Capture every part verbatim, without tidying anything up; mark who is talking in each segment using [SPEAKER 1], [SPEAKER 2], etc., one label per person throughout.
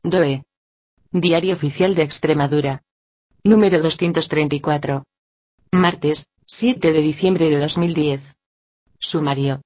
[SPEAKER 1] D O E. Diario Oficial de Extremadura. Número doscientos treinta y cuatro. Martes, siete de diciembre de dos mil diez. Sumario.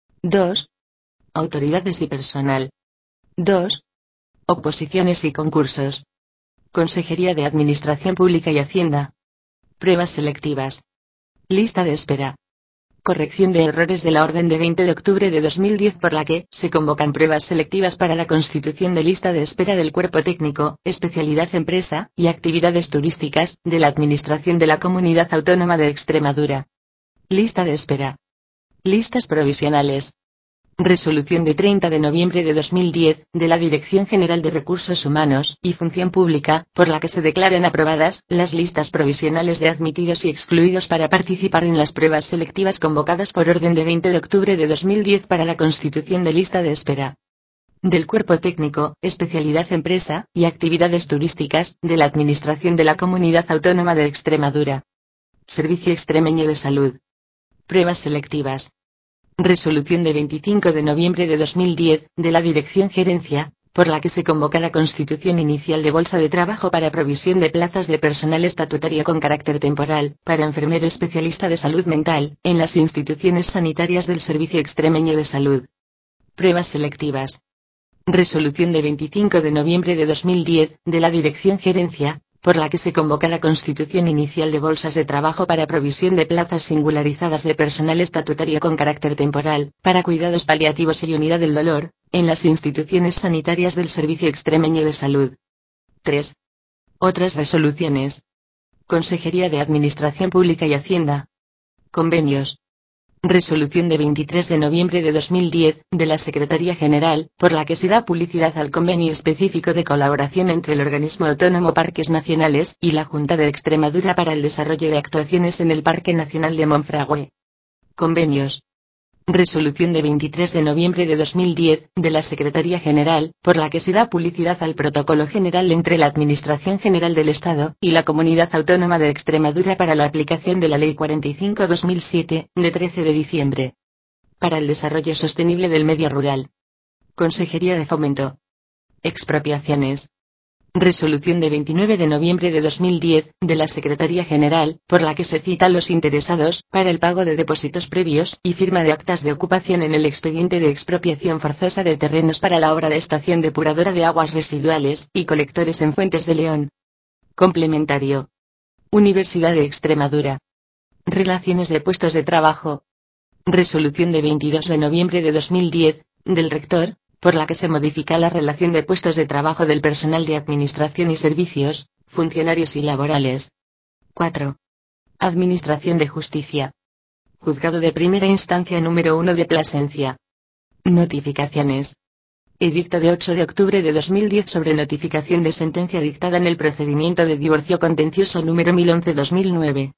[SPEAKER 1] dos. Autoridades y personal. dos. Oposiciones y concursos. Consejería de Administración Pública y Hacienda. Pruebas selectivas. Lista de espera. Corrección de errores de la orden de veinte de octubre de dos mil diez por la que se convocan pruebas selectivas para la constitución de lista de espera del Cuerpo Técnico, Especialidad Empresa y Actividades Turísticas de la Administración de la Comunidad Autónoma de Extremadura. Lista de espera. Listas provisionales. Resolución de treinta de noviembre de dos mil diez, de la Dirección General de Recursos Humanos y Función Pública, por la que se declaran aprobadas las listas provisionales de admitidos y excluidos para participar en las pruebas selectivas convocadas por orden de veinte de octubre de dos mil diez para la constitución de lista de espera del Cuerpo Técnico, Especialidad Empresa y Actividades Turísticas de la Administración de la Comunidad Autónoma de Extremadura. Servicio Extremeño de Salud. Pruebas selectivas. Resolución de veinticinco de noviembre de dos mil diez, de la Dirección Gerencia, por la que se convoca la constitución inicial de bolsa de trabajo para provisión de plazas de personal estatutario con carácter temporal, para enfermero especialista de salud mental, en las instituciones sanitarias del Servicio Extremeño de Salud. Pruebas selectivas. Resolución de veinticinco de noviembre de dos mil diez, de la Dirección Gerencia, por la que se convoca la constitución inicial de bolsas de trabajo para provisión de plazas singularizadas de personal estatutario con carácter temporal, para cuidados paliativos y unidad del dolor, en las instituciones sanitarias del Servicio Extremeño de Salud. tres. Otras resoluciones. Consejería de Administración Pública y Hacienda. Convenios. Resolución de veintitrés de noviembre de dos mil diez, de la Secretaría General, por la que se da publicidad al convenio específico de colaboración entre el Organismo Autónomo Parques Nacionales y la Junta de Extremadura para el desarrollo de actuaciones en el Parque Nacional de Monfragüe. Convenios. Resolución de veintitrés de noviembre de dos mil diez, de la Secretaría General, por la que se da publicidad al Protocolo General entre la Administración General del Estado y la Comunidad Autónoma de Extremadura para la aplicación de la Ley cuarenta y cinco barra dos mil siete, de trece de diciembre. Para el desarrollo sostenible del medio rural. Consejería de Fomento. Expropiaciones. Resolución de veintinueve de noviembre de dos mil diez, de la Secretaría General, por la que se cita a los interesados, para el pago de depósitos previos y firma de actas de ocupación en el expediente de expropiación forzosa de terrenos para la obra de estación depuradora de aguas residuales y colectores en Fuentes de León. Complementario. Universidad de Extremadura. Relaciones de puestos de trabajo. Resolución de veintidós de noviembre de dos mil diez, del Rector, por la que se modifica la relación de puestos de trabajo del personal de Administración y Servicios, funcionarios y laborales. cuatro. Administración de Justicia. Juzgado de Primera Instancia número uno de Plasencia. Notificaciones. Edicto de ocho de octubre de dos mil diez sobre notificación de sentencia dictada en el procedimiento de divorcio contencioso número mil once barra dos mil nueve.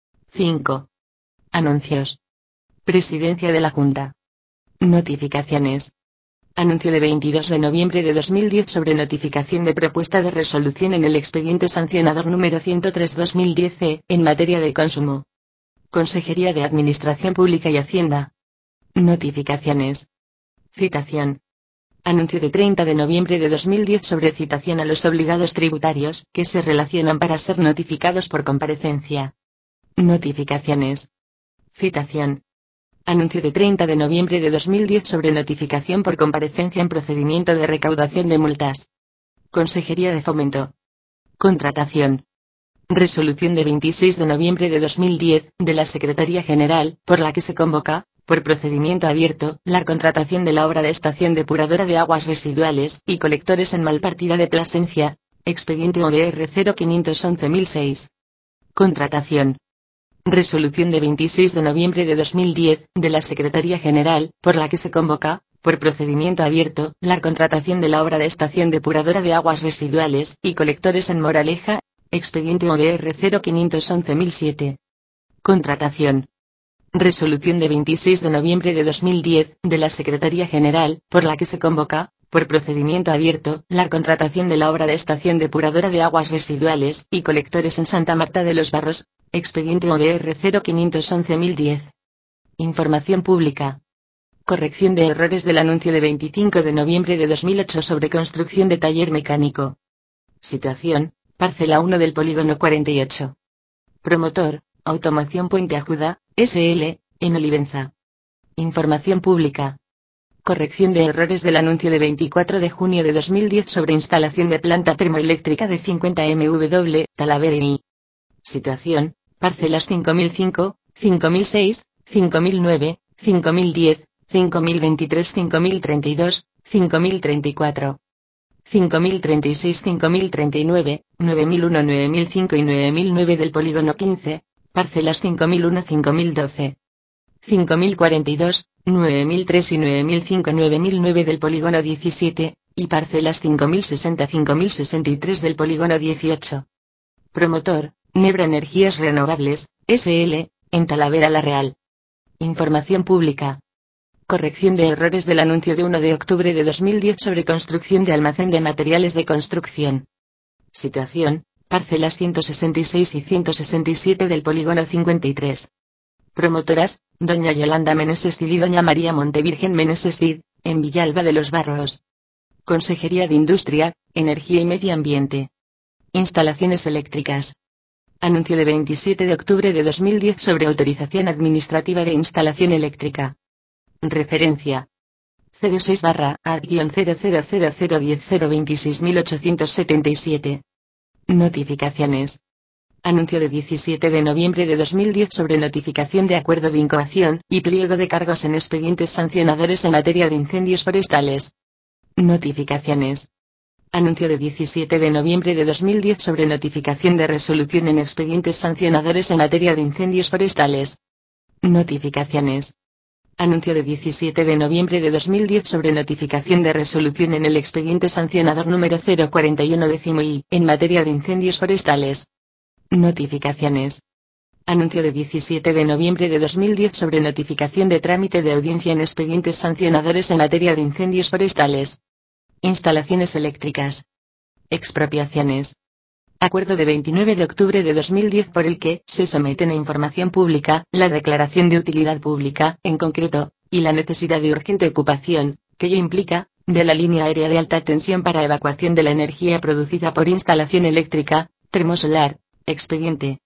[SPEAKER 1] cinco. Anuncios. Presidencia de la Junta. Notificaciones. Anuncio de veintidós de noviembre de dos mil diez sobre notificación de propuesta de resolución en el expediente sancionador número ciento tres barra dos mil diez E, en materia de consumo. Consejería de Administración Pública y Hacienda. Notificaciones. Citación. Anuncio de treinta de noviembre de dos mil diez sobre citación a los obligados tributarios, que se relacionan para ser notificados por comparecencia. Notificaciones. Citación. Anuncio de treinta de noviembre de dos mil diez sobre notificación por comparecencia en procedimiento de recaudación de multas. Consejería de Fomento. Contratación. Resolución de veintiséis de noviembre de dos mil diez, de la Secretaría General, por la que se convoca, por procedimiento abierto, la contratación de la obra de estación depuradora de aguas residuales y colectores en Malpartida de Plasencia, expediente O B R cero quinientos once mil seis. Contratación. Resolución de veintiséis de noviembre de dos mil diez, de la Secretaría General, por la que se convoca, por procedimiento abierto, la contratación de la obra de estación depuradora de aguas residuales y colectores en Moraleja, expediente O B R cero quinientos once mil siete. Contratación. Resolución de veintiséis de noviembre de dos mil diez, de la Secretaría General, por la que se convoca, por procedimiento abierto, la contratación de la obra de estación depuradora de aguas residuales y colectores en Santa Marta de los Barros, expediente O B R cero quinientos once mil diez. Información pública. Corrección de errores del anuncio de veinticinco de noviembre de dos mil ocho sobre construcción de taller mecánico. Situación, parcela uno del polígono cuarenta y ocho. Promotor, Automoción Puente Ajuda, S L, en Olivenza. Información pública. Corrección de errores del anuncio de veinticuatro de junio de dos mil diez sobre instalación de planta termoeléctrica de cincuenta megawatts, Talavera y. Situación, parcelas cinco mil cinco, cinco mil seis, cinco mil nueve, cinco mil diez, cinco mil veintitrés, cinco mil treinta y dos, cinco mil treinta y cuatro, cinco mil treinta y seis, cinco mil treinta y nueve, nueve mil uno, nueve mil cinco y nueve mil nueve del polígono quince, parcelas cinco mil uno, cinco mil doce, cinco mil cuarenta y dos, nueve mil tres y nueve mil cinco, nueve mil nueve del polígono diecisiete, y parcelas cinco mil sesenta, cinco mil sesenta y tres del polígono dieciocho. Promotor, Nebra Energías Renovables, S L, en Talavera la Real. Información pública. Corrección de errores del anuncio de uno de octubre de dos mil diez sobre construcción de almacén de materiales de construcción. Situación, parcelas ciento sesenta y seis y ciento sesenta y siete del polígono cincuenta y tres. Promotoras, doña Yolanda Meneses Cid y doña María Montevirgen Meneses Cid, en Villalba de los Barros. Consejería de Industria, Energía y Medio Ambiente. Instalaciones eléctricas. Anuncio de veintisiete de octubre de dos mil diez sobre autorización administrativa de instalación eléctrica. Referencia. cero seis barra A cero cero cero cero diez cero veintiséis mil ochocientos setenta y siete. Notificaciones. Anuncio de diecisiete de noviembre de dos mil diez sobre notificación de acuerdo de incoación y pliego de cargos en expedientes sancionadores en materia de incendios forestales. Notificaciones. Anuncio de diecisiete de noviembre de dos mil diez sobre notificación de resolución en expedientes sancionadores en materia de incendios forestales. Notificaciones. Anuncio de diecisiete de noviembre de dos mil diez sobre notificación de resolución en el expediente sancionador número cero cuarenta y uno décimo I, en materia de incendios forestales. Notificaciones. Anuncio de diecisiete de noviembre de dos mil diez sobre notificación de trámite de audiencia en expedientes sancionadores en materia de incendios forestales. Instalaciones eléctricas. Expropiaciones. Acuerdo de veintinueve de octubre de dos mil diez por el que se someten a información pública la declaración de utilidad pública, en concreto, y la necesidad de urgente ocupación, que ello implica, de la línea aérea de alta tensión para evacuación de la energía producida por instalación eléctrica, termosolar, expediente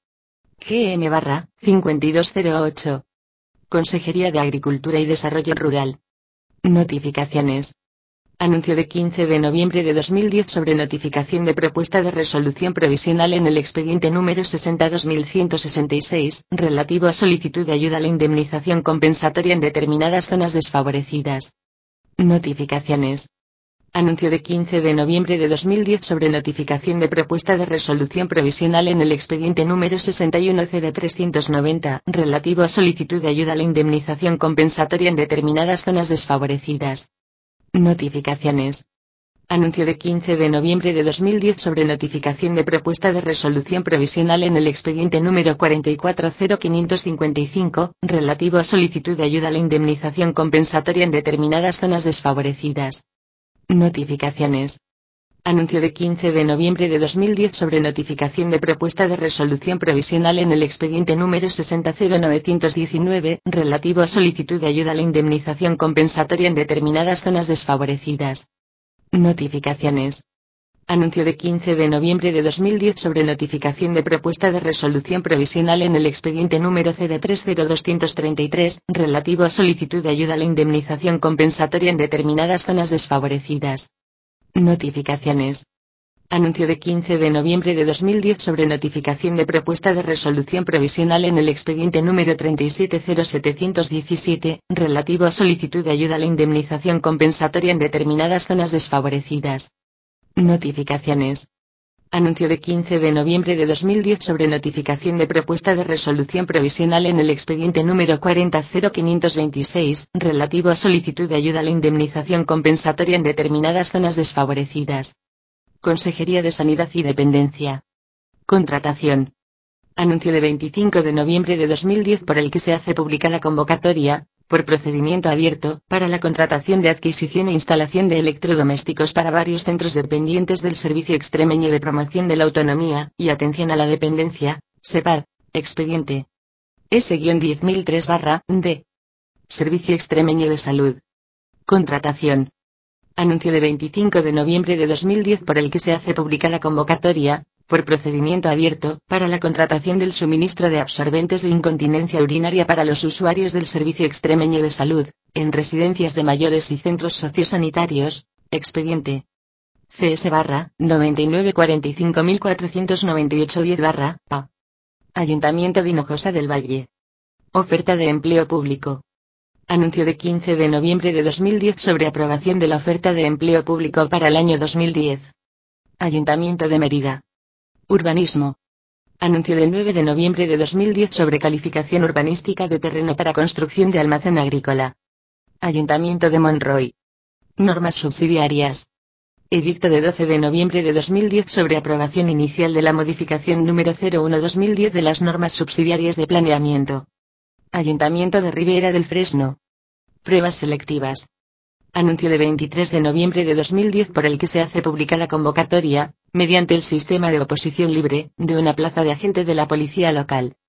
[SPEAKER 1] G M barra cincuenta y dos cero ocho. Consejería de Agricultura y Desarrollo Rural. Notificaciones. Anuncio de quince de noviembre de dos mil diez sobre notificación de propuesta de resolución provisional en el expediente número sesenta dos mil ciento sesenta y seis, relativo a solicitud de ayuda a la indemnización compensatoria en determinadas zonas desfavorecidas. Notificaciones. Anuncio de quince de noviembre de dos mil diez sobre notificación de propuesta de resolución provisional en el expediente número sesenta y uno cero trescientos noventa, relativo a solicitud de ayuda a la indemnización compensatoria en determinadas zonas desfavorecidas. Notificaciones. Anuncio de quince de noviembre de dos mil diez sobre notificación de propuesta de resolución provisional en el expediente número cuarenta y cuatro cero quinientos cincuenta y cinco, relativo a solicitud de ayuda a la indemnización compensatoria en determinadas zonas desfavorecidas. Notificaciones. Anuncio de quince de noviembre de dos mil diez sobre notificación de propuesta de resolución provisional en el expediente número sesenta cero novecientos diecinueve, relativo a solicitud de ayuda a la indemnización compensatoria en determinadas zonas desfavorecidas. Notificaciones. Anuncio de quince de noviembre de dos mil diez sobre notificación de propuesta de resolución provisional en el expediente número cero tres cero doscientos treinta y tres, relativo a solicitud de ayuda a la indemnización compensatoria en determinadas zonas desfavorecidas. Notificaciones. Anuncio de quince de noviembre de dos mil diez sobre notificación de propuesta de resolución provisional en el expediente número treinta y siete cero setecientos diecisiete, relativo a solicitud de ayuda a la indemnización compensatoria en determinadas zonas desfavorecidas. Notificaciones. Anuncio de quince de noviembre de dos mil diez sobre notificación de propuesta de resolución provisional en el expediente número cuarenta cero quinientos veintiséis, relativo a solicitud de ayuda a la indemnización compensatoria en determinadas zonas desfavorecidas. Consejería de Sanidad y Dependencia. Contratación. Anuncio de veinticinco de noviembre de dos mil diez por el que se hace pública la convocatoria, por procedimiento abierto, para la contratación de adquisición e instalación de electrodomésticos para varios centros dependientes del Servicio Extremeño de Promoción de la Autonomía y Atención a la Dependencia, SEPAD, expediente S diez mil tres D, Servicio Extremeño de Salud. Contratación. Anuncio de veinticinco de noviembre de dos mil diez por el que se hace pública la convocatoria, por procedimiento abierto, para la contratación del suministro de absorbentes de incontinencia urinaria para los usuarios del Servicio Extremeño de Salud, en residencias de mayores y centros sociosanitarios, expediente C S barra noventa y nueve cuarenta y cinco mil cuatrocientos noventa y ocho diez barra P A. Ayuntamiento de Hinojosa del Valle. Oferta de empleo público. Anuncio de quince de noviembre de dos mil diez sobre aprobación de la oferta de empleo público para el año dos mil diez. Ayuntamiento de Mérida. Urbanismo. Anuncio del nueve de noviembre de dos mil diez sobre calificación urbanística de terreno para construcción de almacén agrícola. Ayuntamiento de Monroy. Normas subsidiarias. Edicto de doce de noviembre de dos mil diez sobre aprobación inicial de la modificación número cero uno dos mil diez de las normas subsidiarias de planeamiento. Ayuntamiento de Ribera del Fresno. Pruebas selectivas. Anuncio de veintitrés de noviembre de dos mil diez por el que se hace pública la convocatoria, mediante el sistema de oposición libre, de una plaza de agente de la policía local.